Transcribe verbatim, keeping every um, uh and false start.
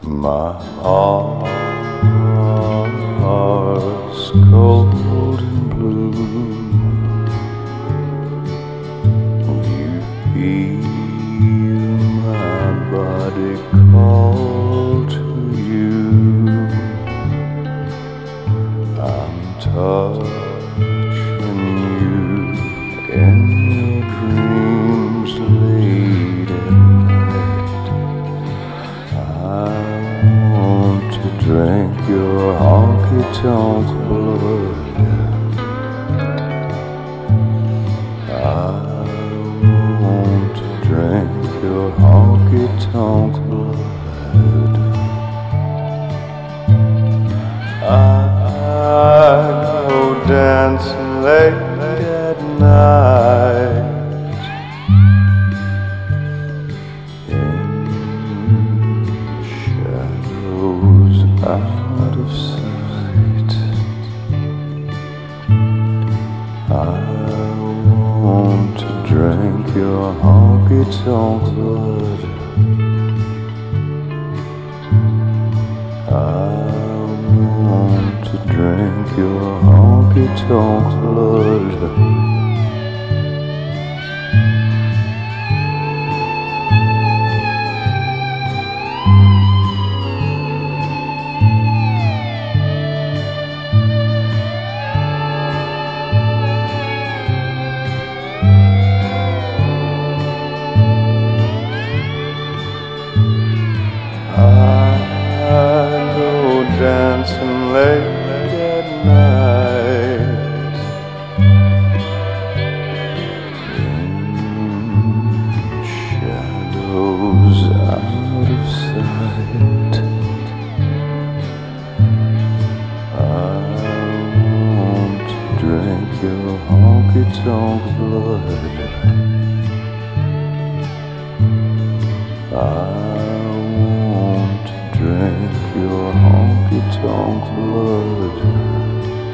My heart's cold and blue. You feel my body call to you. I'm touching you in your dreams late at night. I want to drink your honky-tonk blood. I want to drink your honky-tonk blood. I go dancing late at night in shadows out of sight. I want to drink your honky-tonk blood. I want to drink your honky-tonk blood. I go dancing late at night in shadows out of sight. I want to drink your honky-tonk blood. I want to drink your honky-tonk blood.